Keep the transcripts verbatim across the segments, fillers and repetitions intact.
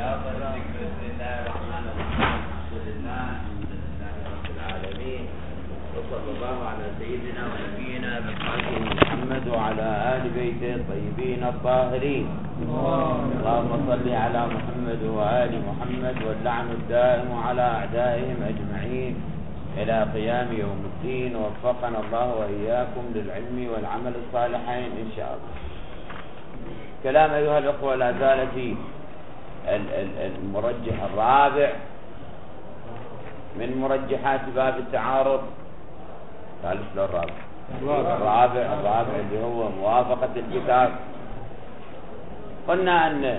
بسم الله الرحمن الرحيم. الحمد لله رب العالمين، وصلى الله على سيدنا ونبينا محمد وعلى آل بيته الطيبين الطاهرين. اللهم صل على محمد وآل محمد، واللعن الدائم على أعدائهم أجمعين إلى قيام يوم الدين. ووفقنا الله وإياكم للعلم والعمل الصالحين إن شاء الله. كلام أيها الأخوة لا زال في المرجح الرابع من مرجحات باب التعارض. ثالث للرابع الرابع الرابع اللي هو موافقة الكتاب. قلنا أن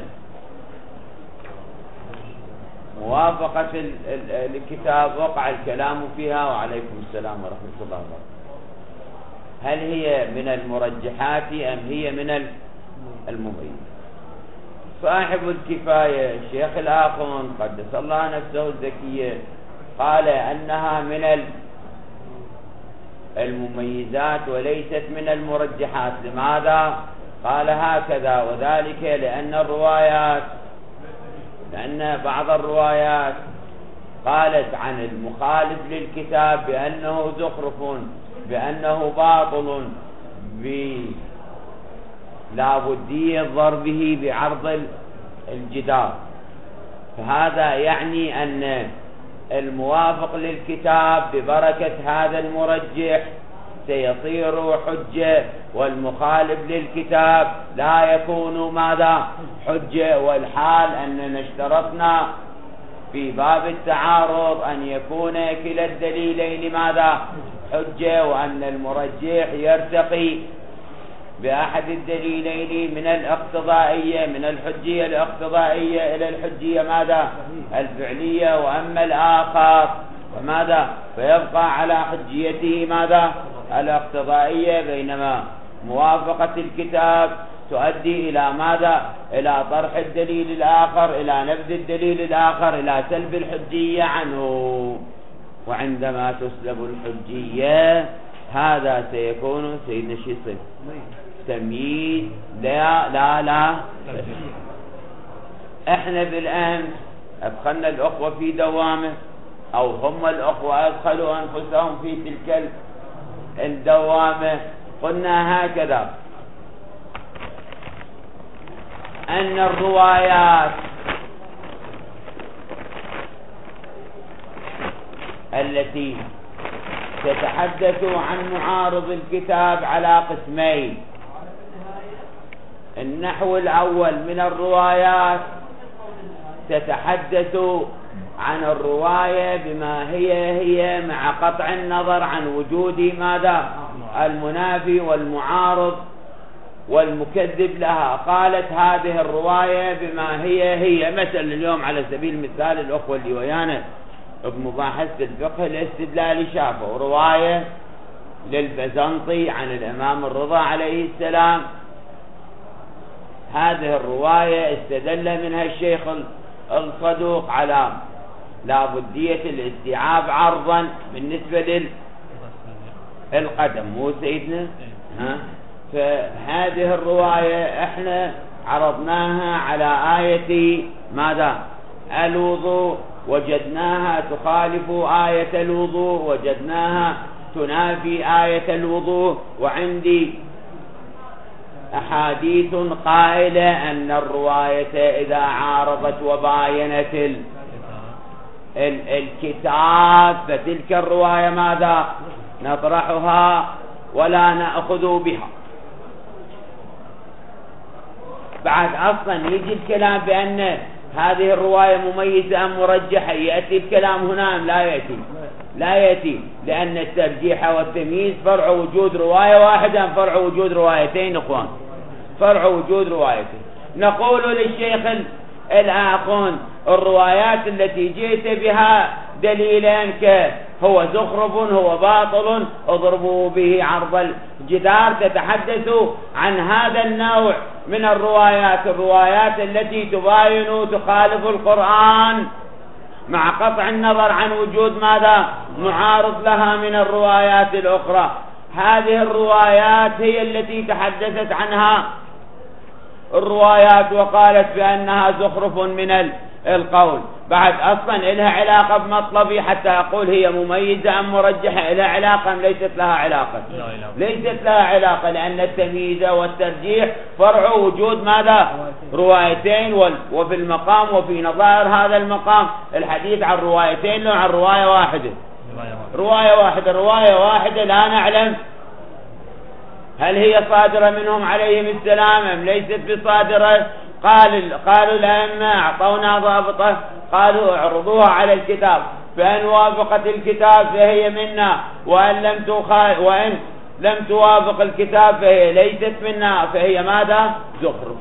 موافقة الكتاب وقع الكلام فيها، وعليكم السلام ورحمة الله وبركاته. هل هي من المرجحات أم هي من المميزات؟ صاحب الكفاية الشيخ الآخون قدس الله نفسه الزكية قال أنها من المميزات وليست من المرجحات. لماذا؟ قال هكذا: وذلك لأن الروايات لأن بعض الروايات قالت عن المخالف للكتاب بأنه زخرف، بأنه باطل، لا بدية ضربه بعرض الجدار. فهذا يعني أن الموافق للكتاب ببركة هذا المرجح سيصير حجة، والمخالف للكتاب لا يكون ماذا؟ حجة. والحال أننا اشترطنا في باب التعارض أن يكون كلا الدليلين ماذا؟ حجة، وأن المرجح يرتقي بأحد الدليلين من الاقتضائية من الحجية الاقتضائية إلى الحجية ماذا؟ الفعلية. وأما الآخر فماذا؟ فيبقى على حجيته ماذا؟ الاقتضائية. بينما موافقة الكتاب تؤدي إلى ماذا؟ إلى طرح الدليل الآخر، إلى نبذ الدليل الآخر، إلى سلب الحجية عنه. وعندما تسلب الحجية هذا سيكون سيدنا الشيخ تمييز. لا لا لا احنا بالامس ادخلنا الاخوة في دوامه، او هم الاخوة ادخلوا انفسهم في تلك الدوامه. قلنا هكذا ان الروايات التي تتحدث عن معارض الكتاب على قسمين. النحو الأول من الروايات تتحدث عن الرواية بما هي هي مع قطع النظر عن وجود ماذا؟ المنافي والمعارض والمكذب لها. قالت هذه الرواية بما هي هي. مثلا اليوم على سبيل المثال الأخوة اللي ويانا بمباحثة الفقه الاستدلالي شافوا رواية للبزنطي عن الإمام الرضا عليه السلام. هذه الرواية استدل منها الشيخ الصدوق على لا بدية الاستيعاب عرضا بالنسبة للقدم، مو سيدنا؟ ها؟ فهذه الرواية احنا عرضناها على آية ماذا؟ الوضوء، وجدناها تخالف آية الوضوء، وجدناها تنافي آية الوضوء. وعندي أحاديث قائلة أن الرواية إذا عارضت وباينت ال ال الكتاب فتلك الرواية ماذا؟ نطرحها ولا نأخذ بها. بعد أصلا يجي الكلام بأن هذه الرواية مميزة أم مرجحة، يأتي الكلام هنا أم لا يأتي؟ لا يأتي، لأن الترجيح والتمييز فرع وجود رواية واحدة أم فرع وجود روايتين؟ إخوان، فرع وجود روايتين. نقول للشيخ الآخون الروايات التي جئت بها دليلين هو زخرف هو باطل اضربوا به عرض الجدار، تتحدث عن هذا النوع من الروايات، الروايات التي تباين تخالف القرآن مع قطع النظر عن وجود ماذا؟ معارض لها من الروايات الأخرى. هذه الروايات هي التي تحدثت عنها الروايات وقالت بأنها زخرف من القول. بعد أصلا إلها علاقة بمطلبي حتى أقول هي مميزة أم مرجحة، إلها علاقة أم ليست لها علاقة؟ ليست لها علاقة، لأن التمييز والترجيح فرع وجود ماذا؟ روايتين، وفي المقام وفي نظائر هذا المقام الحديث عن روايتين لو عن رواية واحدة. رواية واحدة رواية واحدة لا نعلم هل هي صادرة منهم عليهم السلام أم ليست بصادرة. قال قالوا الأئمة أعطونا ضابطة، قالوا اعرضوها على الكتاب، فإن وافقت الكتاب فهي منا، وإن لم تخا وإن لم توافق الكتاب فهي ليست منا، فهي ماذا؟ زخرف.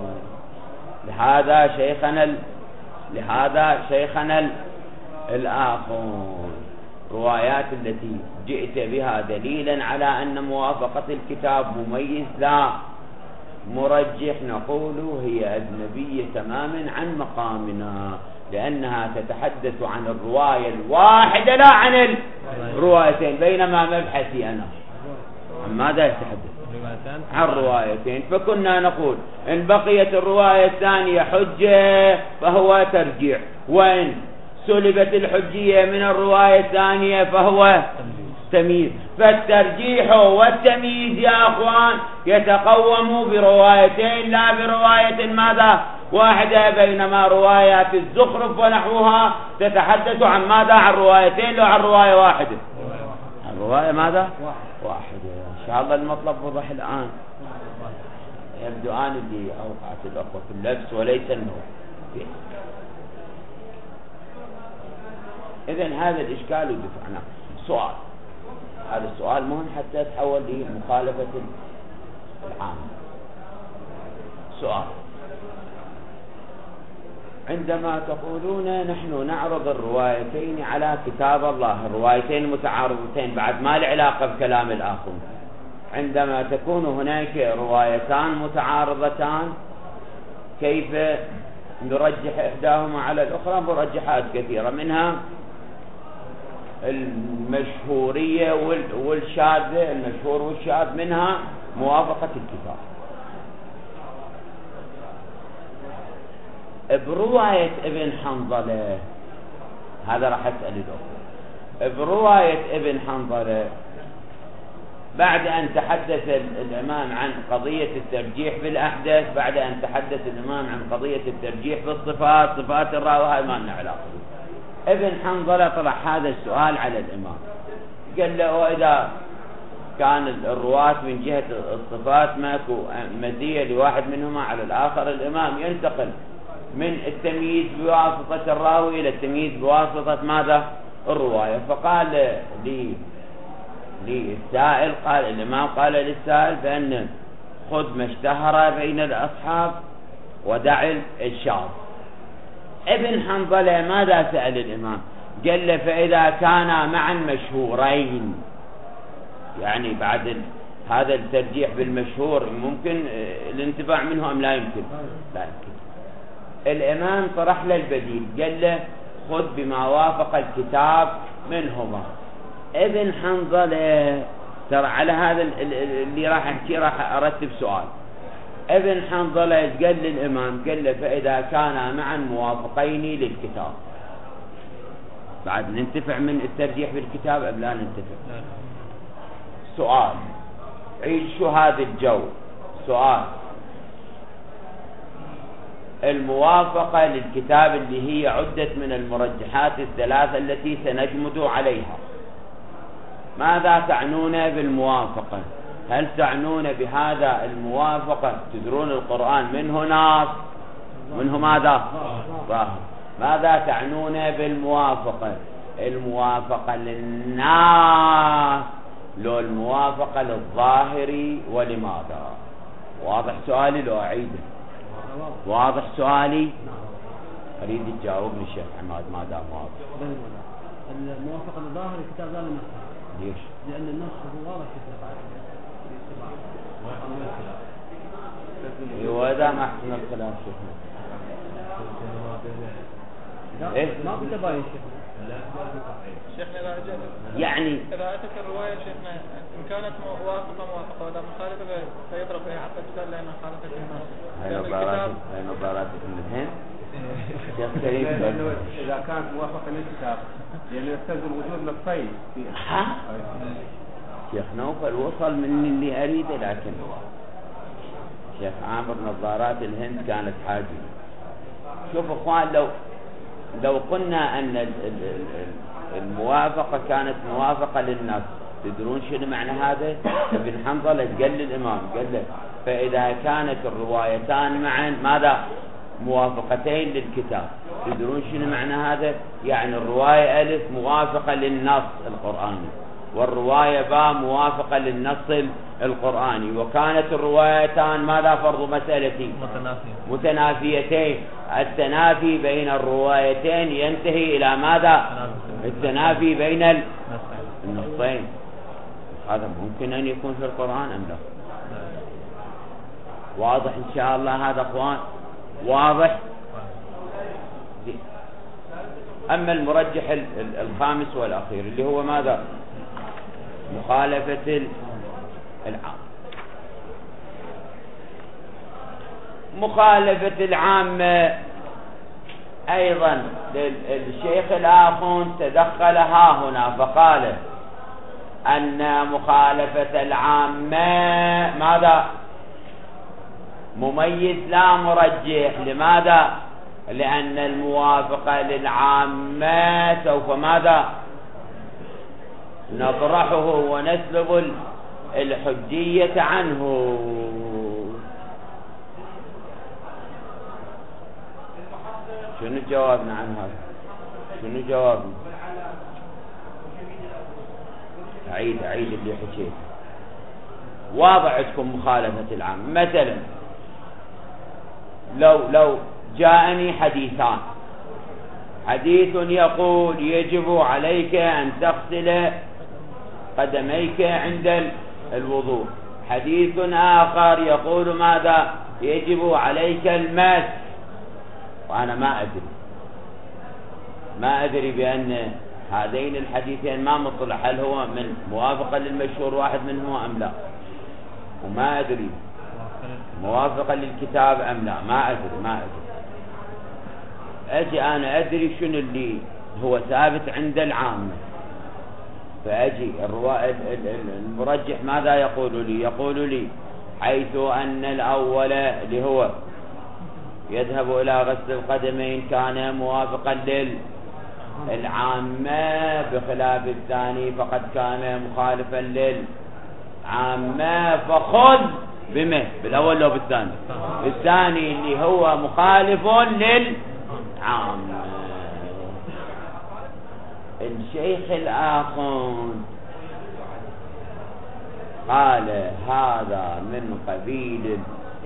لهذا شيخنا ال... لهذا شيخنا ال... الآخر روايات التي جئت بها دليلا على أن موافقة الكتاب مميز لا مرجح، نقول هي أجنبية تماما عن مقامنا، لأنها تتحدث عن الرواية الواحدة لا عن الروايتين، بينما مبحثي أنا عن ماذا يتحدث؟ عن روايتين. فكنا نقول إن بقيت الرواية الثانية حجة فهو ترجيع، وإن سلبت الحجية من الرواية الثانية فهو تمييز. فالترجيح والتمييز يا أخوان يتقوم بروايتين لا برواية ماذا؟ واحدة، بينما روايات الزخرف ونحوها تتحدث عن ماذا؟ عن روايتين لو عن رواية واحدة. عن رواية ماذا؟ واحدة. إن شاء الله المطلب وضح الآن. يبدو آن اللي أوقعت الأخوة في اللبس وليس النور. إذن هذا الإشكال ودفعنا. سؤال، هذا السؤال مهم حتى تحول لمخالفة العام. سؤال: عندما تقولون نحن نعرض الروايتين على كتاب الله، الروايتين متعارضتين بعد ما العلاقة بكلام الآخر، عندما تكون هناك روايتان متعارضتان كيف نرجح إحداهما على الأخرى؟ مرجحات كثيرة، منها المشهورية والشاذة، المشهور والشاذ، منها موافقة الكتاب. برواية ابن حنظلة، هذا راح أسأل الأخوة، برواية ابن حنظلة بعد أن تحدث الإمام عن قضية الترجيح بالأحداث، بعد أن تحدث الإمام عن قضية الترجيح بالصفات، صفات الراوي، هذا ما لنا علاقة به. ابن حنظلة طرح هذا السؤال على الإمام، قال له: وإذا كان الرواة من جهة الصفات ماكو مزية لواحد منهما على الآخر، الإمام ينتقل من التمييز بواسطة الراوي إلى التمييز بواسطة ماذا؟ الرواية. فقال لي للسائل، قال الإمام قال للسائل بأن خذ ما اشتهر بين الأصحاب ودع الشاذ. ابن حنظلة ماذا سأل الإمام؟ قال له: فإذا كانا معا مشهورين، يعني بعد هذا الترجيح بالمشهور ممكن الانتفاع منه أم لا يمكن؟ لا يمكن. الإمام طرح له البديل، قال له: خذ بما وافق الكتاب منهما. ابن حنظلة ترى على هذا اللي راح أحكي راح أرتب سؤال. ابن حنظلة قال للإمام، قال له: فإذا كانا معا موافقين للكتاب، بعد ننتفع من الترجيح بالكتاب أم لا ننتفع؟ سؤال، عيشوا هذا الجو. سؤال: الموافقة للكتاب اللي هي عدة من المرجحات الثلاثة التي سنجمد عليها، ماذا تعنون بالموافقة؟ هل تعنون بهذا الموافقة؟ تدرون القرآن منه نص منه ماذا؟ ظاهر. ماذا تعنون بالموافقة؟ الموافقة للناس لو الموافقة للظاهر؟ ولماذا؟ واضح سؤالي لو أعيده؟ واضح سؤالي؟ أريد تجاوبني الشيخ عماد ما دام واضح. الموافقة للظاهر الكتاب لا نص. ليش؟ لأن النص هو واضح في الكتاب. ايوه اذا ما احسن الكلام شيخنا. ايه؟ ما في تباين شيخنا. شيخنا اذا اجت يعني اذا اتت الرواية شيخنا ان كانت موافقة موافقة واذا مخالفة فيضرب فيها حتى تسال لان خالفت النص. هاي نظارات هاي نظارات من الهند. شيخ كريم لأنه إذا كانت موافقة للكتاب لأنه يستلزم وجود نصين فيها. ها شيخ نوفل وصل من اللي أريده، لكن شيخ عامر نظارات الهند كانت حاجة. شوف اخوان، لو لو قلنا ان الموافقة كانت موافقة للنص، تدرون شنو معنى هذا؟ ابن حنظلة قال للامام، قال له فاذا كانت الروايتان معا ماذا؟ موافقتين للكتاب، تدرون شنو معنى هذا؟ يعني الرواية الف موافقة للنص القرآني، والرواية باء موافقة للنص القرآني، وكانت الروايتان ماذا؟ فرض مسألتي متنافيتين. التنافي بين الروايتين ينتهي إلى ماذا؟ التنافي بين النصين. هذا ممكن أن يكون في القرآن أم لا؟ واضح إن شاء الله هذا أخوان؟ واضح؟ أما المرجح الخامس والأخير اللي هو ماذا؟ مخالفة العام. مخالفة العام أيضا الشيخ الآخون تدخل ها هنا فقال أن مخالفة العام ماذا؟ مميز لا مرجح. لماذا؟ لأن الموافقة للعامة سوف ماذا؟ نطرحه ونسلب الحجية عنه. شنو جوابنا عن هذا؟ شنو جوابنا؟ عيد عيد اللي حكيت. واضح عندكم مخالفة العام. مثلا لو لو جاءني حديثان، حديث يقول يجب عليك أن تغسل قدميك عند الوضوء، حديث آخر يقول ماذا؟ يجب عليك المس، وأنا ما أدري ما أدري بأن هذين الحديثين ما مطلع هل هو من موافقة للمشهور واحد منهما أم لا، وما أدري موافقة للكتاب أم لا، ما أدري ما أدري أجي أنا أدري شنو اللي هو ثابت عند العامة، فأجي المرجح ماذا يقول لي؟ يقول لي حيث أن الأول اللي هو يذهب إلى غسل القدمين كان موافقا للعامة، بخلاف الثاني فقد كان مخالفا للعامة، فخذ بمه بالأول لو بالثاني، الثاني اللي هو مخالف للعامة. الشيخ الآخون قال هذا من قبيل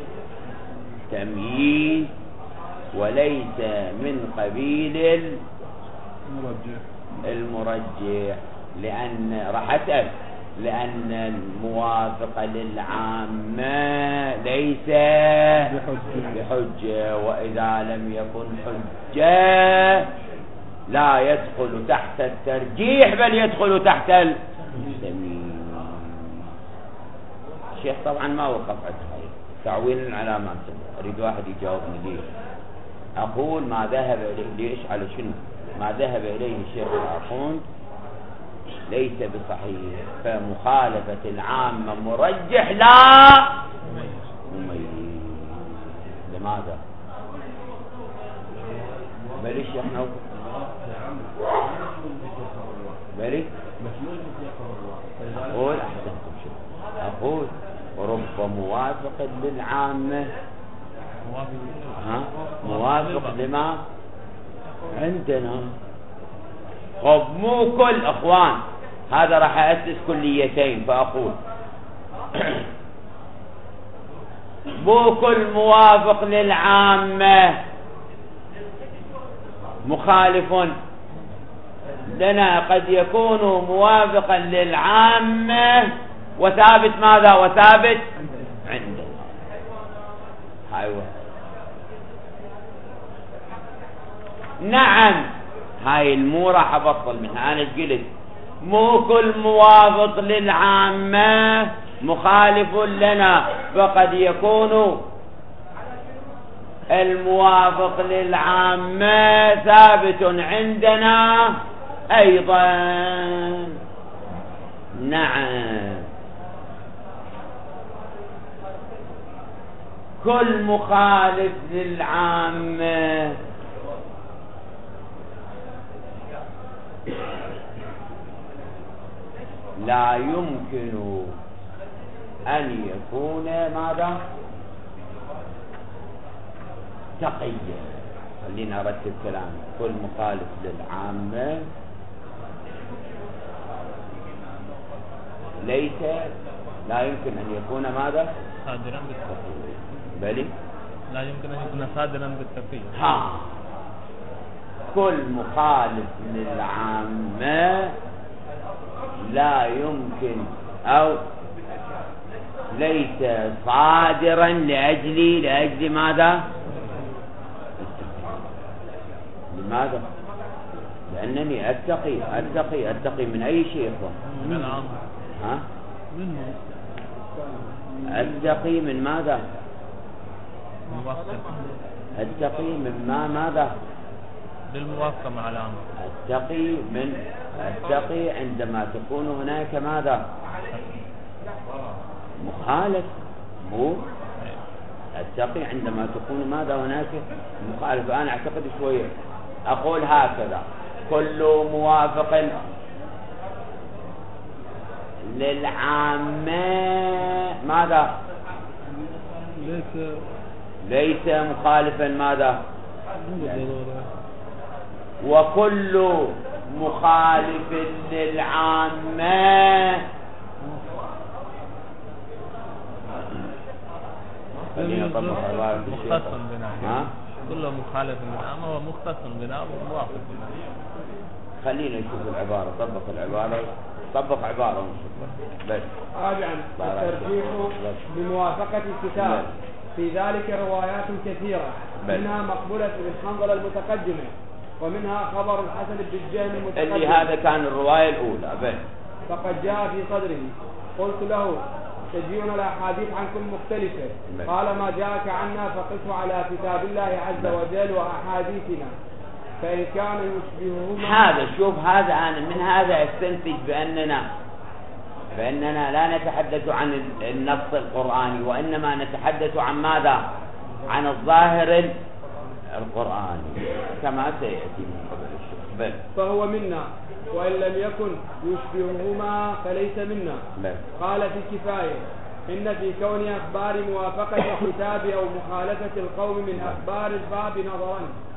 التمييز وليس من قبيل المرجح، لأن راح أسأل لأن الموافقة للعامة ليس بحجة، وإذا لم يكن حجة لا يدخل تحت الترجيح بل يدخل تحت التمييز. الشيخ طبعا ما وقف على تعويل على ما سمع، أريد واحد يجاوبني ليه. أقول ما ذهب إليه، ليش على شنو ما ذهب إليه الشيخ الآخون ليس بصحيح، فمخالفة العامة مرجح لا مميز. لماذا؟ بليش يا احنا بلي أقول أحسنكم شو أقول ورب موافق للعامة ها موافق لما عندنا. خب مو كل اخوان، هذا راح أسس كليتين فأقول مو كل موافق للعامة مخالف لنا، قد يكون موافقا للعامة وثابت ماذا؟ وثابت عندنا. أيوة نعم، هاي المو راح أبطل منها. أنا قلت مو كل موافق للعامة مخالف لنا، فقد يكون الموافق للعامة ثابت عندنا أيضا. نعم، كل مخالف للعامة لا يمكن أن يكون ماذا؟ تقيا. خلينا أرتب كلامي. كل مخالف للعامة ليس لا يمكن أن يكون ماذا؟ صادرا بالتقية. بلي لا يمكن أن يكون صادرا بالتقية. ها، كل مخالف للعامة لا يمكن أو ليس صادرا لأجل لأجل ماذا؟ لماذا؟ لأنني أتقي أتقي أتقي من أي شيء؟ من العام. ها؟ أتقي من ماذا؟ موافقة. أتقي من ما ماذا؟ للموافقة مع العام. أتقي من أتقي عندما تكون هناك ماذا؟ مخالف. مو أتقي عندما تكون ماذا هناك مخالف. أنا أعتقد شوية أقول هكذا: كل موافق للعامة ماذا؟ ليس ليس مخالفا ماذا؟ وكل مخالف للعامة خلينا نطبق عبارة الشيخ. مختص بنا. كل مخالف للعامة ومختص بنا وموافق بنا. خلينا نشوف العبارة. طبق العبارة. طبق عبارة ونشوف بس. رابعا، الترجيح بموافقة الكتاب. في ذلك روايات كثيرة، منها مقبولة بن حنظلة المتقدمة، ومنها خبر الحسن بن الجهم المتقدم اللي هذا كان الرواية الأولى بس. فقد جاء في صدره. قلت له: تجيئنا الأحاديث عنكم مختلفة. بل. قال: ما جاءك عنا فقسه على كتاب الله عز بل. وجل وأحاديثنا، فإن كان يشبههما. هذا شوف، هذا أنا من هذا استنتج بأننا بأننا لا نتحدث عن النص القرآني، وإنما نتحدث عن ماذا؟ عن الظاهر القرآني كما سيأتي من قبل الشيخ. بل. فهو منا، وإن لم يكن يشبههما فليس منا. بل. قال في الكفاية: إن في كون أخبار موافقة الكتاب أو مخالفة القوم من أخبار الباب نظرا.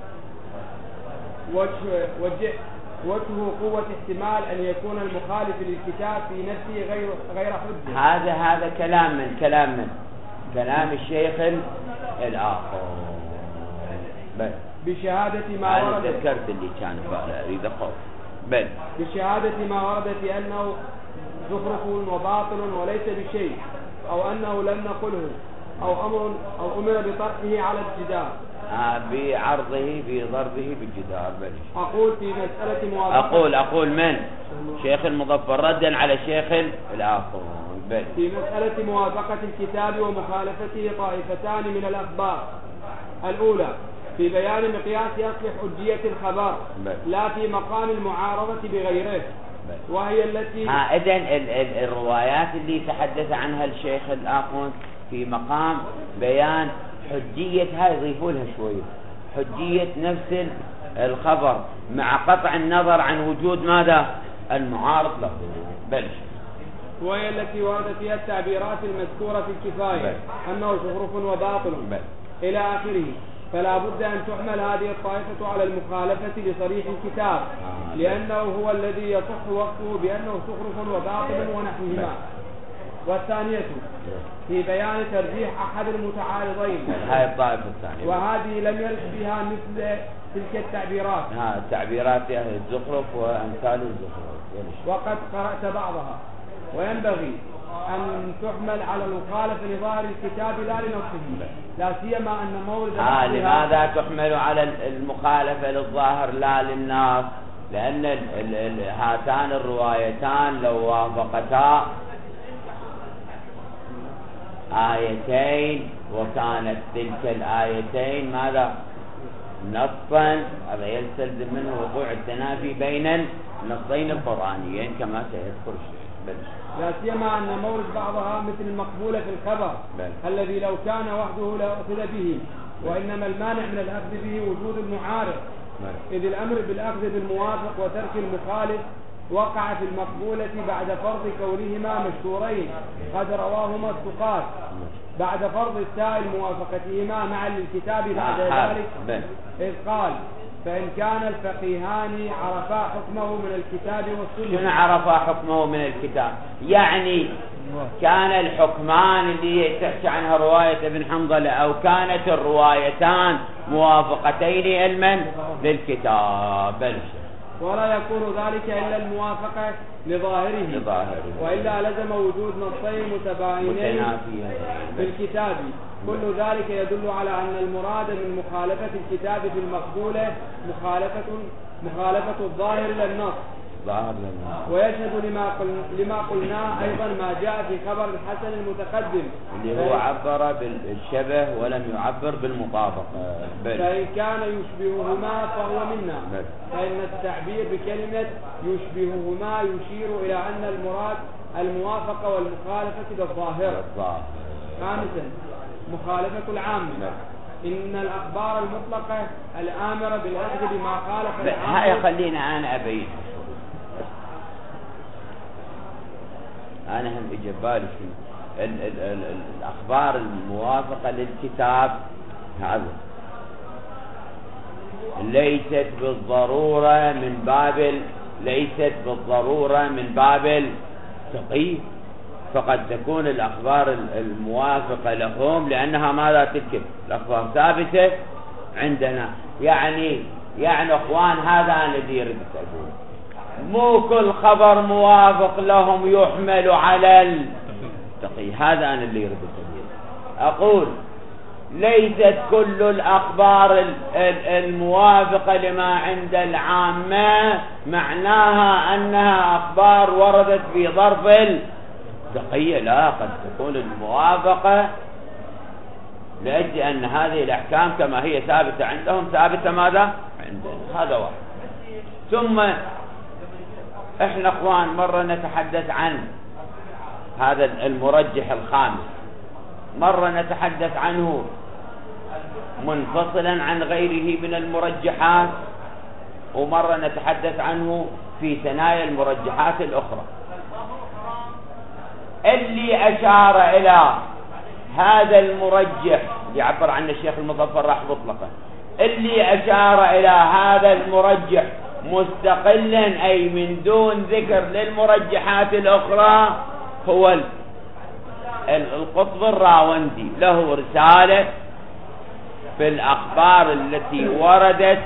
وجه, وجه, وجه قوة احتمال أن يكون المخالف للكتاب في نفسه غير غير حجة. هذا هذا كلام من كلام من كلام الشيخ الآخر. بل. بشهادة ما أنا ورد تذكرت اللي كان أريد أقول. بل. بشهادة ما ورد في أنه زخرف وباطل وليس بشيء، أو أنه لم نقله، أو أمر أو أمر بطرحه على الجدار. آه بعرضه بضربه بالجدار. بل. أقول في مسألة موافقة أقول أقول من شيخ المظفر ردا على شيخ الآخر. بل. في مسألة موافقة الكتاب ومخالفته طائفتان من الأخبار. الأولى في بيان مقياس يصلح حجية الخبر، بل. لا في مقام المعارضة بغيره، بل. وهي التي ها إذن ال ال الروايات اللي تحدث عنها الشيخ الآخر في مقام بيان حجية، هاي يضيفوا لها شوية حجية نفس الخبر مع قطع النظر عن وجود ماذا؟ المعارض له. بل. وهي التي ورد فيها التعبيرات المذكورة في الكفاية بل. أنه زخرف وباطل بل. إلى آخره. فلا بد أن تحمل هذه الطائفة على المخالفة لصريح الكتاب، آه لأنه هو الذي يصح وصفه بأنه زخرف وباطل ونحوهما. والثانية في بيان ترجيح أحد المتعارضين، هاي الطائفة الثانية، وهذه لم يرد فيها مثل تلك التعبيرات. ها التعبيرات أهل الزخرف وأمثال الزخرف. وقد قرأت بعضها. وينبغي أن تحمل على المخالفة لظاهر الكتاب لا لنصه، لا سيما أن مورد آه لماذا تحمل على المخالفة للظاهر لا للنص؟ لأن ال ال ال هاتان الروايتان لو وافقتا آيتين وكانت تلك الآيتين ماذا؟ نصا، هذا يستلزم منه وقوع التنافي بين النصين القرآنيين كما سيذكر الشيخ. لا سيما أن مورد بعضها مثل المقبولة في الخبر بل. الذي لو كان وحده لأخذ به، وإنما المانع من الأخذ به وجود المعارض، إذ الأمر بالأخذ بالموافق وترك المخالف وقع في المقبولة بعد فرض كونهما مشهورين قد رواهما الثقات، بعد فرض السائل موافقتهما معا للكتاب بعد ذلك، إذ قال فإن كان الفقيهان عرفا حكمه من الكتاب والسنة. شنو عرفا حكمه من الكتاب؟ يعني كان الحكمان اللي تحكي عنها رواية ابن حنظلة أو كانت الروايتان موافقتين علما للكتاب، ولا يكون ذلك إلا الموافقة لظاهره, لظاهره. وإلا لزم وجود نصين متباينين في الكتاب. كل ذلك يدل على أن المراد من مخالفة الكتاب في المقبولة مخالفة مخالفة الظاهر للنص، ويشهد لما قلنا لما قلناه أيضا ما جاء في خبر الحسن المتقدم اللي هو عبر بالشبه ولم يعبر بالمطابقة. فإن كان يشبههما فهو منا، فإن التعبير بكلمة يشبههما يشير إلى أن المراد الموافقة والمخالفة بالظاهر. خامسا مخالفة العامة. إن الأخبار المطلقة الآمرة بالأخذ بما خالف العامة. هاي خلينا أنا أبين، أنا هم إجبالي ال ال ال الأخبار الموافقة للكتاب هذا ليست بالضرورة من باب ليست بالضرورة من باب التقييد، فقد تكون الأخبار الموافقة لهم لأنها ماذا تلك الأخبار ثابتة عندنا. يعني يعني أخوان هذا أنا اللي يريد أقول، مو كل خبر موافق لهم يحمل على التقييد، هذا أنا اللي يريد أقول. ليست كل الأخبار الموافقة لما عند العامة معناها أنها أخبار وردت في ظرف التقييد، لا، قد تكون الموافقة لأجل أن هذه الأحكام كما هي ثابتة عندهم ثابتة ماذا عندنا. هذا واحد. ثم احنا اخوان مرة نتحدث عن هذا المرجح الخامس، مرة نتحدث عنه منفصلا عن غيره من المرجحات، ومرة نتحدث عنه في ثنايا المرجحات الأخرى. اللي أشار إلى هذا المرجح اللي عبر عنه الشيخ المظفر راح مطلقا، اللي أشار إلى هذا المرجح مستقلا أي من دون ذكر للمرجحات الأخرى هو القطب الراوندي، له رسالة في الأخبار التي وردت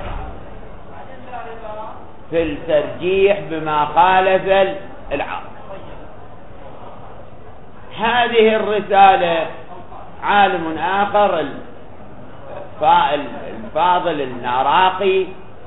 في الترجيح بما خالف العام. هذه الرسالة عالم آخر الفاضل الناراقي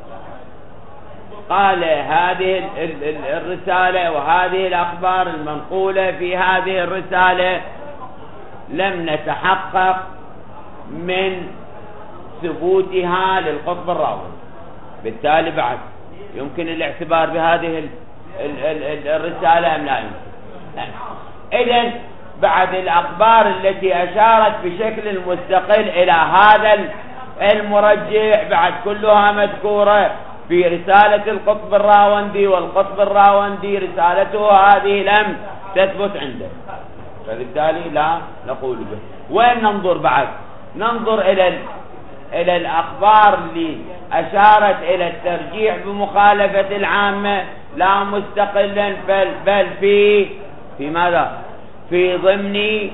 قال هذه الرسالة وهذه الأخبار المنقولة في هذه الرسالة لم نتحقق من ثبوتها للقطب الراوي، بالتالي بعد يمكن الاعتبار بهذه الرسالة أم لا يمكن. إذن بعد الأخبار التي أشارت بشكل مستقل إلى هذا المرجح بعد كلها مذكورة في رسالة القطب الراوندي، والقطب الراوندي رسالته هذه لم تثبت عنده، فبالتالي لا نقول به. وين ننظر بعد؟ ننظر إلى إلى الأخبار اللي أشارت إلى الترجيح بمخالفة العامة لا مستقلا بل, بل في في ماذا؟ في ضمن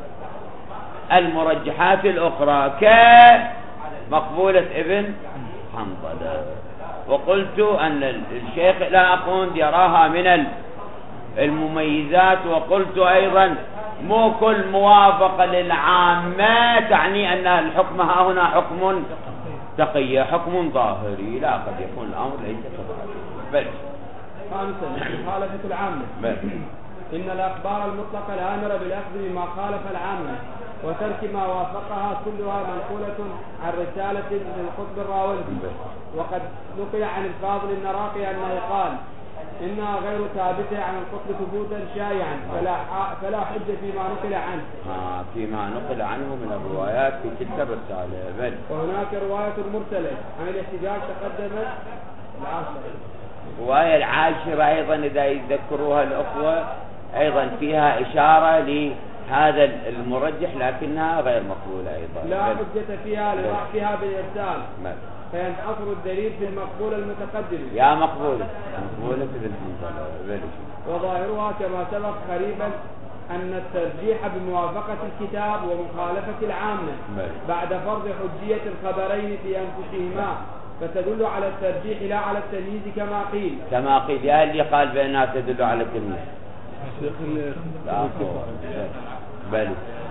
المرجحات الأخرى كمقبولة ابن حنظلة. وقلت أن الشيخ لاقوند يراها من المميزات، وقلت أيضا مو كل موافقة للعامة تعني أن الحكم ها هنا حكم تقي، حكم ظاهري، لا، قد يكون الأمر ليس كذلك. بل خامسا مخالفة العامة. بل إن الأخبار المطلقة الآمرة بالأخذ بما خالف العامة وترك ما وافقها كلها منقولة عن رسالة للقطب الراوندي. وقد نقل عن الفاضل النراقي أنه قال إنها غير ثابتة عن القطب ثبوتا شائعا فلا فلا حجة فيما نقل عنه. آه فيما نقل عنه من الروايات في تلك الرسالة. بل وهناك رواية مرسلة عن الاحتجاج تقدمت العاشرة. الرواية العاشرة أيضا إذا يذكروها الأخوة أيضا فيها إشارة لهذا المرجح لكنها غير مقبولة أيضا. لا حجة فيها لضعفها بالإرسال فينحصر الدليل في المقبول المتقدم. يا مقبولة مقبولة في المنزل. وظاهرها كما سبق قريبا أن الترجيح بموافقة الكتاب ومخالفة العامة بعد فرض حجية الخبرين في أنفسهما فتدل على الترجيح لا على التمييز كما قيل. كما قيل يا اللي قال بأنها تدل على التمييز. لا بل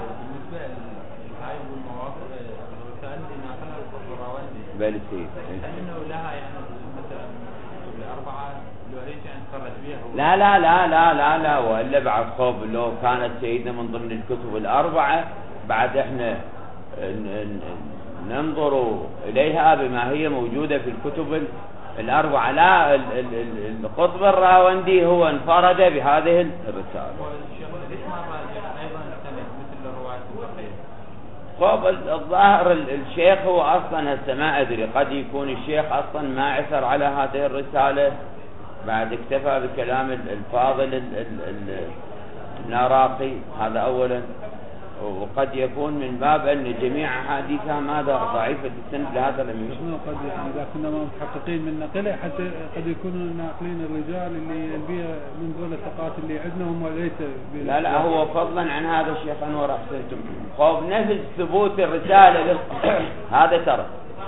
بل سيد لا لا لا لا لا لا وإلا بعد خوف لو كانت سيدنا من ضمن الكتب الأربعة بعد احنا ننظر إليها بما هي موجودة في الكتب الأربعة. لا القطب الراوندي هو انفرد بهذه الرسالة. خوف الظاهر الشيخ هو أصلا هسه ما أدري قد يكون الشيخ أصلا ما عثر على هذه الرسالة بعد اكتفى بكلام الفاضل النراقي هذا أولا. وقد يكون من باب أن جميع أحاديثها ماذا ضعيفة السند لهذا لم يكن. قد إذا كنا محققين من نقله حتى قد يكونوا ناقلين الرجال اللي بيها من دول الثقات اللي عندهم وليس. لا لا هو فضلا عن هذا الشيخ أنور أحسنتم خوف نفس ثبوت الرسالة هذا ترى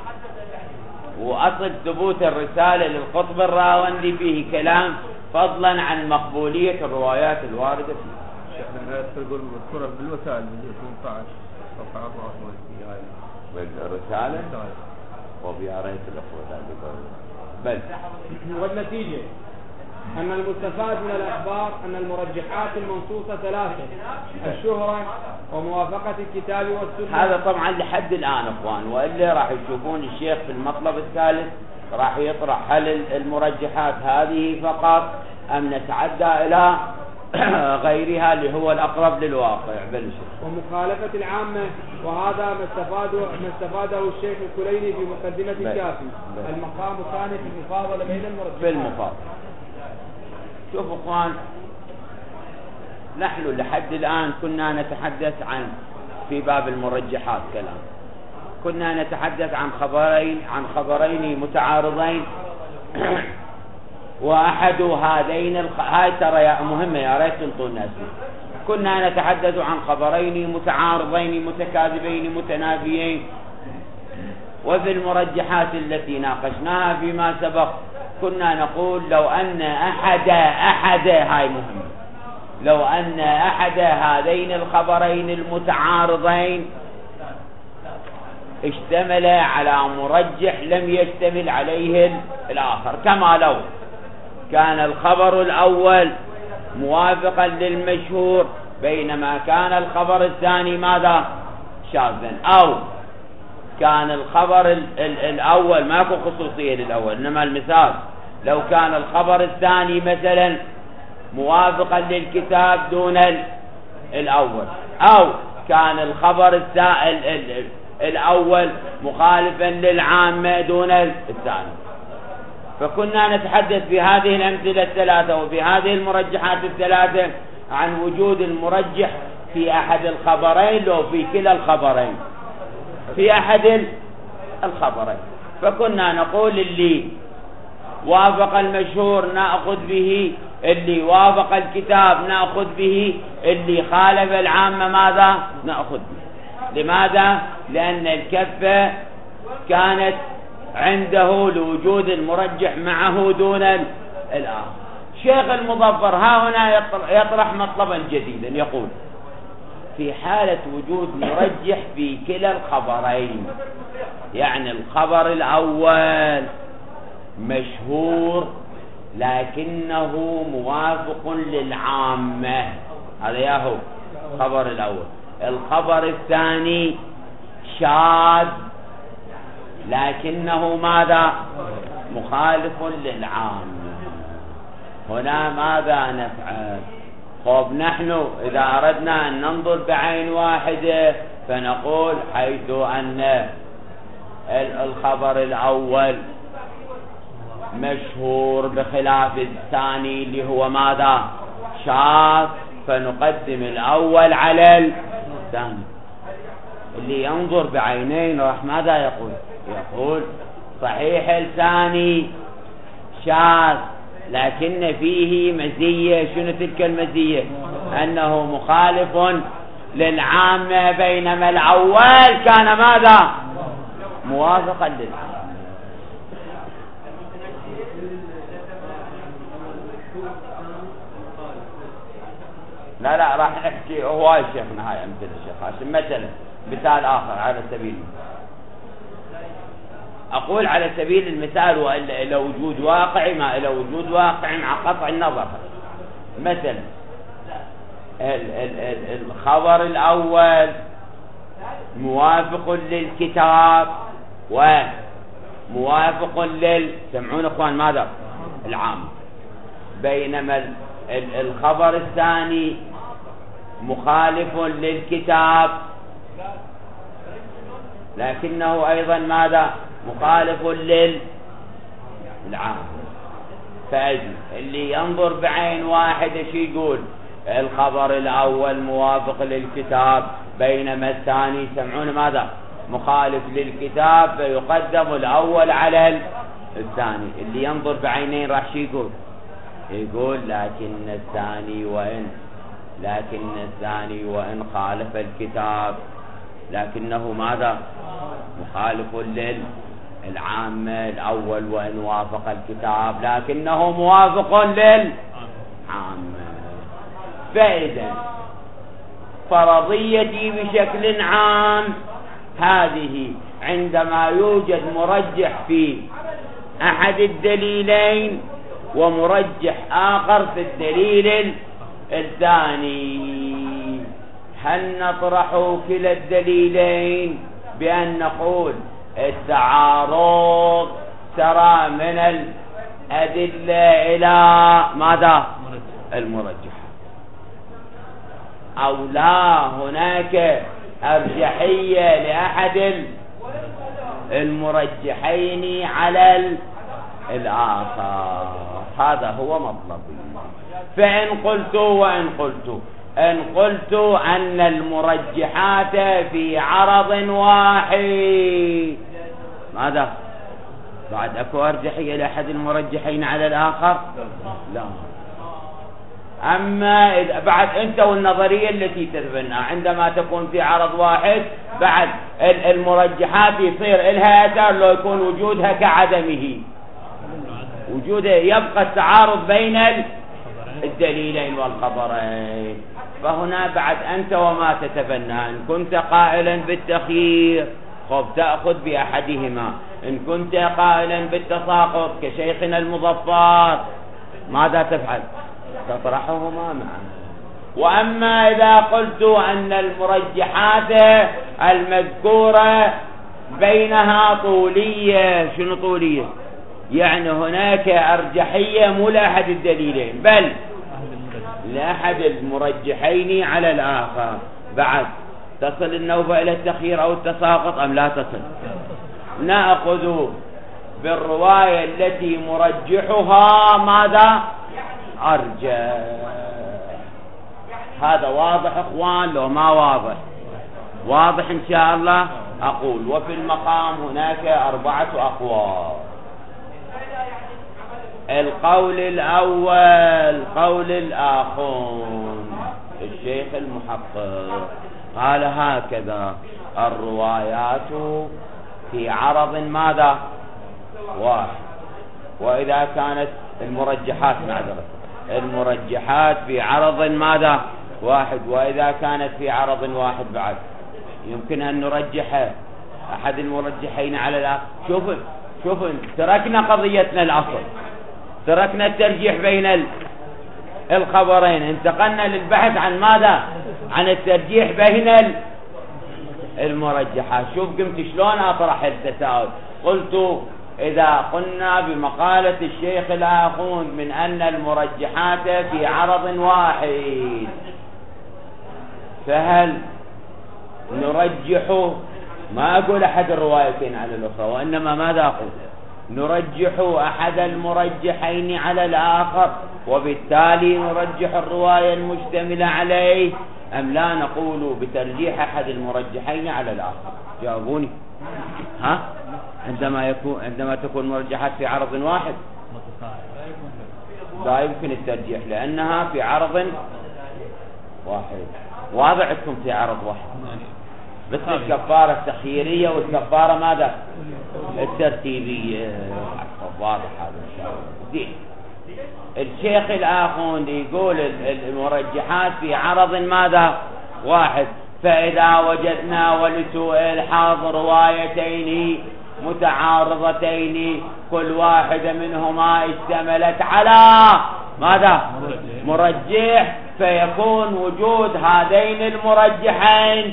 وأصل ثبوت الرسالة للقطب الراوندي فيه كلام فضلا عن مقبولية الروايات الواردة فيه. تقول مذكورة بالوسائل من ثمانية عشر صفحة أربعة وثمانين بالرسالة وبيا ريت الأخوة ذلك. بل والنتيجة أن المستفاد من الأخبار أن المرجحات المنصوصة ثلاثة الشهرة وموافقة الكتاب والسنة. هذا طبعا لحد الآن أخوان وإلا راح يشوفون الشيخ في المطلب الثالث راح يطرح هل المرجحات هذه فقط أم نتعدى إلى غيرها اللي هو الأقرب للواقع. بل ومخالفة العامة وهذا ما استفاده ما استفاده الشيخ الكليني في مقدمة الكافي. المقام الثاني في المفاضلة بين المرجحات. في المفاضلة شوفوا اخوان نحن لحد الآن كنا نتحدث عن في باب المرجحات كلام كنا نتحدث عن خبرين عن خبرين متعارضين وأحد هذين الخ... هاي ترى يا مهمة يا ريت تنطوا الناس. كنا نتحدث عن خبرين متعارضين متكاذبين متنافيين. وفي المرجحات التي ناقشناها فيما سبق كنا نقول لو أن أحد أحد هاي مهمة لو أن أحد هذين الخبرين المتعارضين اشتمل على مرجح لم يشتمل عليه الآخر كما لو كان الخبر الأول موافقا للمشهور بينما كان الخبر الثاني ماذا شاذا أو كان الخبر ال ال الأول ماكو خصوصية للأول إنما المثال لو كان الخبر الثاني مثلا موافقا للكتاب دون الأول أو كان الخبر الثاني الأول مخالفا للعامة دون الثاني. فكنا نتحدث في هذه الأمثلة الثلاثة وفي هذه المرجحات الثلاثة عن وجود المرجح في أحد الخبرين لو في كلا الخبرين في أحد الخبرين. فكنا نقول اللي وافق المشهور نأخذ به اللي وافق الكتاب نأخذ به اللي خالف العامة ماذا نأخذ به. لماذا؟ لأن الكفة كانت عنده لوجود المرجح معه دون الآخر. شيخ المظفر ها هنا يطرح مطلبا جديدا يقول في حالة وجود مرجح في كلا الخبرين يعني الخبر الأول مشهور لكنه موافق للعامة. هذا ياهو الخبر الأول. الخبر الثاني شاذ لكنه ماذا؟ مخالف للعامة. هنا ماذا نفعل؟ خب نحن إذا أردنا أن ننظر بعين واحدة فنقول حيث أن الخبر الأول مشهور بخلاف الثاني اللي هو ماذا؟ شاذ، فنقدم الأول على الثاني. اللي ينظر بعينين راح ماذا يقول؟ يقول صحيح الثاني شاذ لكن فيه مزية. شنو تلك المزية؟ أنه مخالف للعامة، بينما الأول كان ماذا؟ موافقا للعامة. لا لا راح نحكي هواي شيخنا هاي أمثلة الشيخ هاشم. مثلا مثال آخر على سبيل أقول على سبيل المثال وإلى وجود واقع ما إلى وجود واقع مع قطع النظر. مثلا ال ال ال الخبر الأول موافق للكتاب وموافق لل سمعون أخوان ماذا؟ العام. بينما ال ال الخبر الثاني مخالف للكتاب لكنه أيضا ماذا؟ مخالف للعام. فأجل اللي ينظر بعين واحدة شو يقول؟ الخبر الأول موافق للكتاب بينما الثاني سمعون ماذا؟ مخالف للكتاب، فيقدم الأول على الثاني. اللي ينظر بعينين راح شو يقول؟ يقول لكن الثاني وإن لكن الثاني وإن خالف الكتاب لكنه ماذا؟ مخالف للعامة. الأول وإن وافق الكتاب لكنه موافق للعامة. فإذا فرضيتي بشكل عام هذه عندما يوجد مرجح في أحد الدليلين ومرجح آخر في الدليل الثاني، هل نطرح كلا الدليلين بأن نقول التعارض سرى من الأدلة إلى ماذا؟ المرجح، أو لا هناك أرجحية لأحد المرجحين على الآخر؟ هذا هو مطلبي. فإن قلت وإن قلت إن قلت أن المرجحات في عرض واحد، ماذا؟ بعد أكو أرجحية لأحد المرجحين على الآخر؟ لا. أما إذا بعد أنت والنظرية التي تتبنى عندما تكون في عرض واحد بعد المرجحات يصير إلها أثر لو يكون وجودها كعدمه، وجوده يبقى التعارض بين الدليلين والخبرين. فهنا بعد أنت وما تتبنى، إن كنت قائلا بالتخيير خب تأخذ بأحدهما، إن كنت قائلا بالتساقط كشيخنا المظفر ماذا تفعل؟ تطرحهما معا. وأما إذا قلت أن المرجحات المذكورة بينها طولية، شنو طولية؟ يعني هناك أرجحية مو لأحد الدليلين بل لأحد المرجحين على الآخر، بعد تصل النوبة إلى التخيير أو التساقط أم لا تصل؟ نأخذ بالرواية التي مرجحها ماذا؟ أرجح. هذا واضح إخوان لو ما واضح؟ واضح إن شاء الله. أقول وفي المقام هناك أربعة أقوال. القول الأول قول الآخون الشيخ المحقق قال هكذا: الروايات في عرض ماذا؟ واحد. وإذا كانت المرجحات معذرة المرجحات في عرض ماذا؟ واحد. وإذا كانت في عرض واحد بعد يمكن أن نرجح أحد المرجحين على الآخر. شوفوا شوفوا تركنا قضيتنا الأصل، تركنا الترجيح بين الخبرين، انتقلنا للبحث عن ماذا؟ عن الترجيح بين المرجحات. شوف قمت شلون اطرح التساؤل. قلت إذا قلنا بمقالة الشيخ الآخوند من أن المرجحات في عرض واحد، فهل نرجح، ما أقول أحد الروايتين على الأخرى، وإنما ماذا أقول؟ نرجح أحد المرجحين على الآخر، وبالتالي نرجح الرواية المشتملة عليه، أم لا نقول بترجيح أحد المرجحين على الآخر؟ جاوبوني. ها؟ عندما يكون عندما تكون مرجحات في عرض واحد لا يمكن الترجيح لأنها في عرض واحد. واضعكم في عرض واحد مثل الكفارة التخييرية والكفارة ماذا؟ الترتيبية. واضح هذا إن شاء الله. الشيخ الآخوند يقول المرجحات في عرض ماذا؟ واحد. فإذا وجدنا ولسوء الحظ روايتين متعارضتين كل واحدة منهما اشتملت على ماذا؟ مرجح، فيكون وجود هذين المرجحين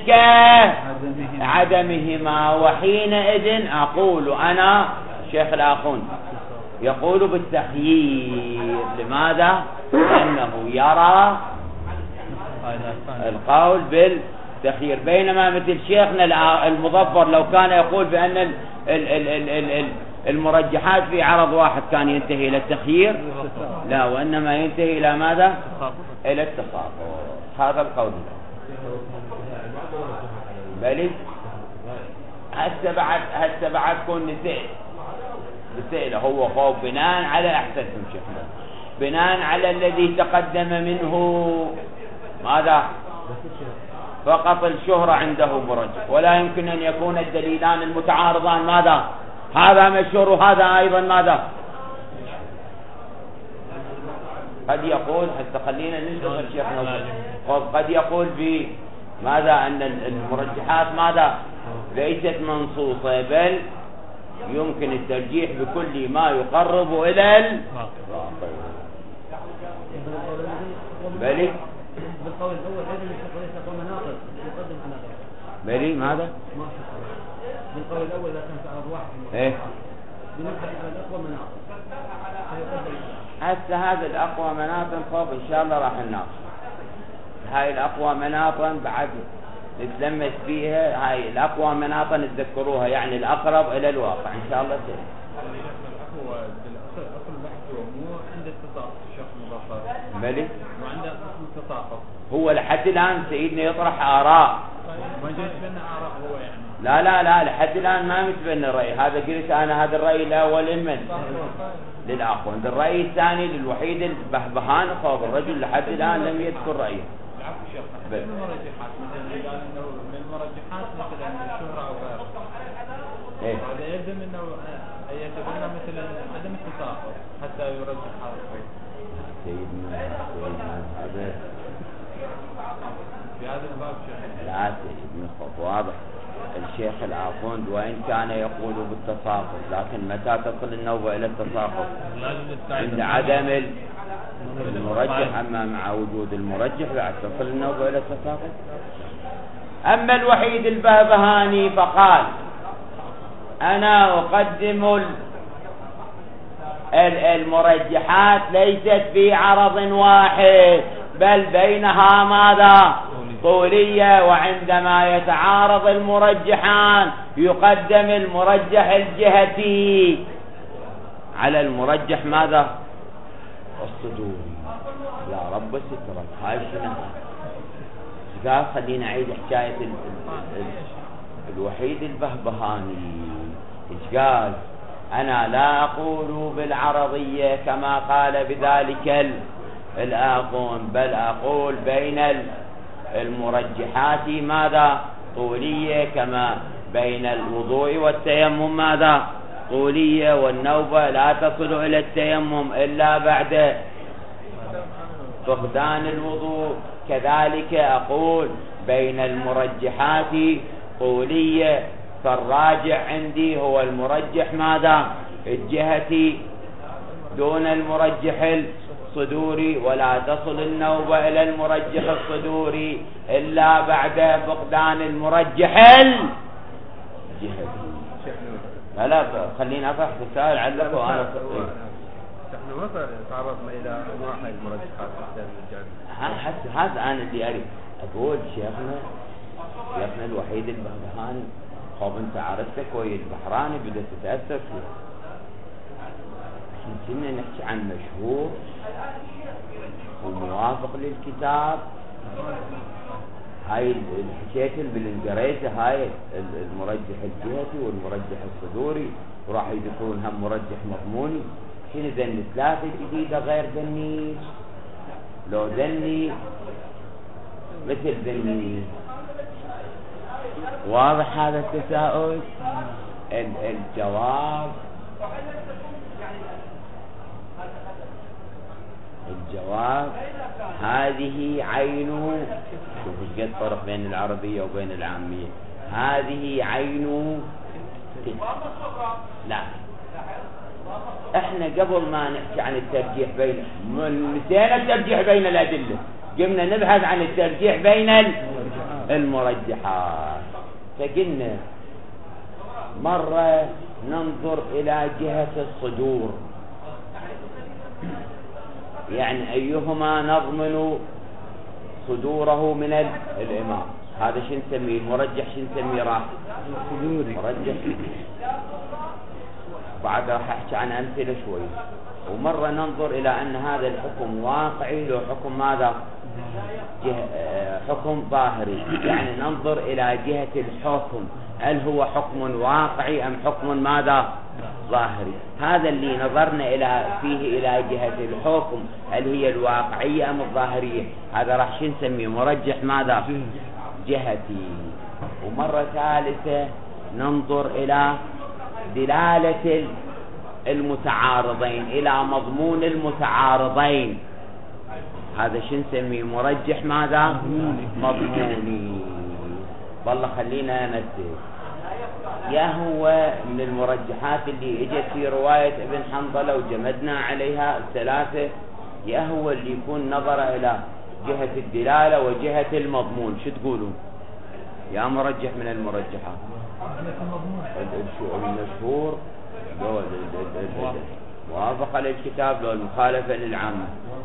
كعدمهما، وحينئذ أقول أنا شيخ الآخوند يقول بالتخيير. لماذا؟ لأنه يرى القول بالتخيير، بينما مثل شيخنا المظفر لو كان يقول بأن ال ال ال ال ال ال المرجحات في عرض واحد كان ينتهي إلى التخيير، لا، وإنما ينتهي إلى ماذا؟ إلى التساقط. هذا القول. بل هسه بعد هسه بعد كون نسأل نسأله هو خوف بناء على أحسنتم شيخنا، بناء على الذي تقدم منه ماذا؟ فقط الشهرة عنده مرجح، ولا يمكن أن يكون الدليلان المتعارضان ماذا؟ هذا مشهور وهذا أيضا ماذا؟ قد يقول حتى خلينا نشوف الشيخ نوفل، قد يقول بماذا أن المرجحات ماذا؟ ليست منصوصة، بل يمكن الترجيح بكل ما يقرب إلى الباطل. بلي بالقول الأول أيضا ليس قول مناقض يقدم على غيره. بلي ماذا؟ بالقول الأول لا كان عرض واحد. إيه؟ بنبحث على الأقوى مناقض. هسه هذا الأقوى مناطا فوق إن شاء الله راح نناقش. هاي الأقوى مناطا بعد نتلمس فيها، هاي الأقوى مناطا نتذكروها، يعني الأقرب إلى الواقع إن شاء الله سيد. هو أصل البحث هو مو عند التساقط الشيخ مظفر. مالي؟ وعند أصل التساقط. هو لحد الآن سيدنا يطرح آراء. ما جاءت بنا آراء هو يعني. لا لا لا لحد الآن ما متبنى الرأي، هذا قلت أنا هذا الرأي الأول لمن؟ للآخوند. الرأي الثاني للوحيد البهبهان خوف الرجل لحد الآن لم يذكر رأيه. العفو شيخ. من المرجحات مثلا قال إنه من المرجحات مثلا الشهرة أو غيره. إيه. هذا يلزم إنه يعتبرنا مثلا عدم التساقط حتى يرجح هذا القول. سيدنا سيدنا هذا في هذا الباب شيخ. لا سيدنا خوف واضح. الشيخ الآخوند وإن كان يقول بالتساقط، لكن متى تصل النوبة إلى التساقط؟ عند عدم المرجح، أما مع وجود المرجح بعد تصل النوبة إلى التساقط. أما الوحيد البهبهاني فقال أنا أقدم المرجحات ليست في عرض واحد، بل بينها ماذا؟ طولية، وعندما يتعارض المرجحان يقدم المرجح الجهتي على المرجح ماذا؟ الصدوري. يا رب سترك هاي شنو؟ قال خلينا نعيد حكاية ال ال ال الوحيد البهبهاني. ايش قال؟ أنا لا أقول بالعرضية كما قال بذلك الآخون، بل أقول بين المرجحات ماذا؟ طولية، كما بين الوضوء والتيمم ماذا؟ طولية، والنوبة لا تصل إلى التيمم إلا بعد فقدان الوضوء. كذلك أقول بين المرجحات طولية، فالراجع عندي هو المرجح ماذا؟ الجهتي، دون المرجح الصدوري، ولا تصل النوبة إلى المرجح الصدوري إلا بعد فقدان المرجح الجهتي. لا لا خليني أفح في السؤال علق وأنا نحن ما تعرضنا إلى أنواع هذه المرجحات حتى هذا أنا اللي أريد أقول. شيخنا شيخنا الوحيد البهبهاني، خب أنت عرفتك ويا البحراني بدأت تتأثر فيه. كنا نحكي عن مشهور وموافق للكتاب. هاي الحكيت بالانقريته هاي المرجح الجهتي والمرجح الصدوري، وراح يذكرون هم مرجح مضموني. شنو ذني ثلاثة جديدة غير ذني؟ لو ذني مثل ذني. واضح هذا التساؤل؟ الجواب الجواب هذه عين. شوف ايش قد فرق بين العربية وبين العامية. هذه عين. لا احنا قبل ما نحكي عن الترجيح بين نسينا الترجيح بين الأدلة، قمنا نبحث عن الترجيح بين المرجحات. فقلنا مرة ننظر إلى جهة الصدور، يعني أيهما نضمن صدوره من الإمام. هذا شو نسميه؟ المرجح شو نسميه؟ راح مرجح. بعد راح أحكي عن أمثلة شوي. ومرة ننظر إلى أن هذا الحكم واقعي لو حكم ماذا؟ حكم ظاهري، يعني ننظر إلى جهة الحكم، هل هو حكم واقعي أم حكم ماذا؟ ظاهري. هذا اللي نظرنا إلى فيه إلى جهة الحكم، هل هي الواقعية أم الظاهرية، هذا راح شو نسميه؟ مرجح ماذا؟ جهتي. ومرة ثالثة ننظر إلى دلالة المتعارضين، إلى مضمون المتعارضين، هذا شو نسميه؟ مرجح ماذا؟ مضموني. والله خلينا ننتهي. يا هو من المرجحات اللي اجت في رواية ابن حنظلة وجمدنا عليها الثلاثة، يا هو اللي يكون نظر إلى جهة الدلالة وجهة المضمون. شو تقولون يا مرجح من المرجحات؟ المشهور لو موافقة للكتاب لو المخالفة للعامة.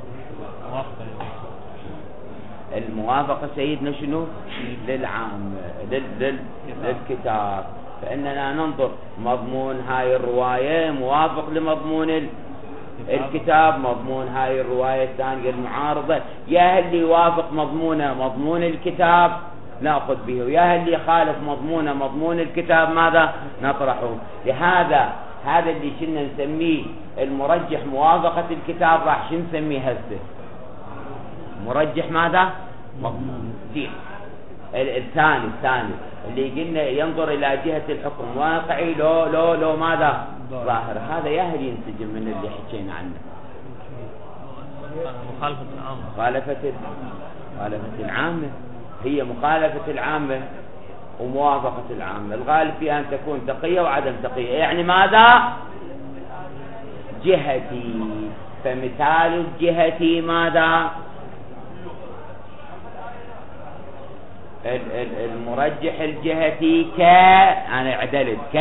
الموافقة سيدنا شنو؟ للعام لل... لل... للكتاب. فإننا ننظر مضمون هاي الرواية موافق لمضمون ال... الكتاب، مضمون هاي الرواية الثانية المعارضة، يا اللي يوافق مضمونه مضمون الكتاب نأخذ به، ويا اللي يخالف مضمونه مضمون الكتاب ماذا؟ نطرحه. لهذا هذا اللي شنا نسميه المرجح موافقة الكتاب راح شو نسميه هسه؟ مرجح ماذا؟ مضمون. الثاني الثاني اللي قلنا ينظر إلى جهة الحكم واقعي لو لو لو ماذا؟ ظاهر. هذا ياهل ينسجم من اللي حكينا عنه. مخالفة العامة. مخالفة مخالفة العامة هي مخالفة العامة وموافقة العامة. الغالب فيها أن تكون تقية وعدم تقية. يعني ماذا؟ جهتي. فمثال الجهة ماذا؟ المرجح الجهتي ك أنا عدلت ك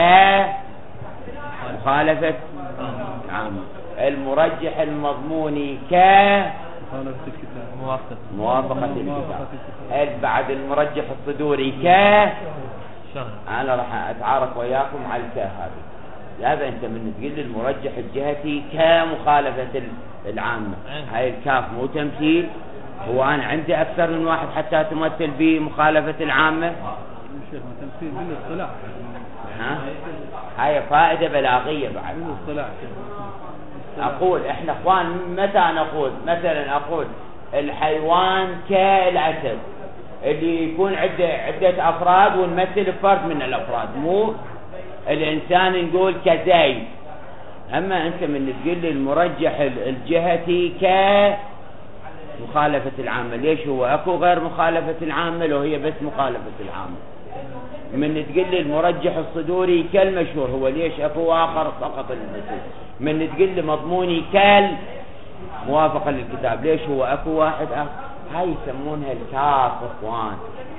مخالفة عامة. المرجح المضموني ك مخالفة الكتاب موافقة موافقة الكتاب. بعد المرجح الصدوري ك أنا راح أتعارف وياكم على الك هذه. هذا أنت من تقول لي المرجح الجهتي كمخالفة العامة، هاي الكاف مو تمثيل. هو أنا عندي أكثر من واحد حتى تمثل بمخالفة العامة. شيخ تمثيل بالاصطلاح. ها هاي فائدة بلاغية بعد. بالاصطلاح. أقول إحنا إخوان متى نقول مثلا أقول الحيوان كالأسد اللي يكون عدة عدة أفراد ونمثل فرد من الأفراد، مو الإنسان نقول كزيد. أما أنت من تقول لي المرجح الجهتي ك مخالفة العامة، ليش هو أكو غير مخالفة العامة لو هي بس مخالفة العامة؟ من تقول لي المرجح الصدوري كالمشهور، هو ليش اكو اخر سقط النصوص. من تقول لي مضموني كال موافقة للكتاب، ليش هو اكو واحد اخر. هاي يسمونها الكاف اخوان،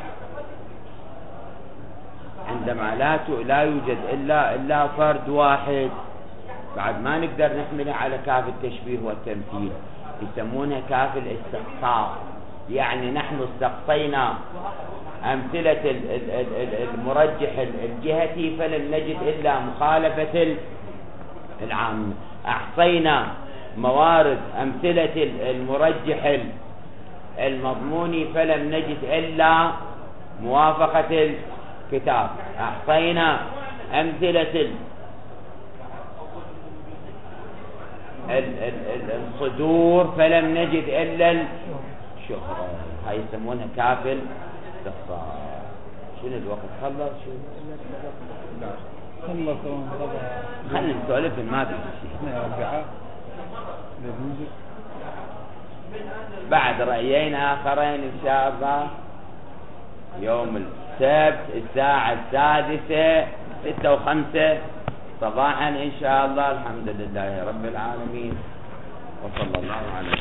عندما لا لا يوجد الا الا فرد واحد بعد ما نقدر نحملها على كاف التشبيه والتمثيل، يسمونها كاف الاستقصاء. يعني نحن استقصينا أمثلة المرجح الجهتي فلم نجد إلا مخالفة العام. أحصينا موارد أمثلة المرجح المضموني فلم نجد إلا موافقة الكتاب. أحصينا أمثلة الصدور فلم نجد إلا الشهرة. هاي يسمونها كافل استقصاء. شنو الوقت خلص؟ شو خلص خلنا نسولف ما في شيء. بعد رأيين آخرين إن شاء الله يوم السبت الساعة السادسة ستة وخمسة صباحا إن شاء الله. الحمد لله رب العالمين وصلى الله على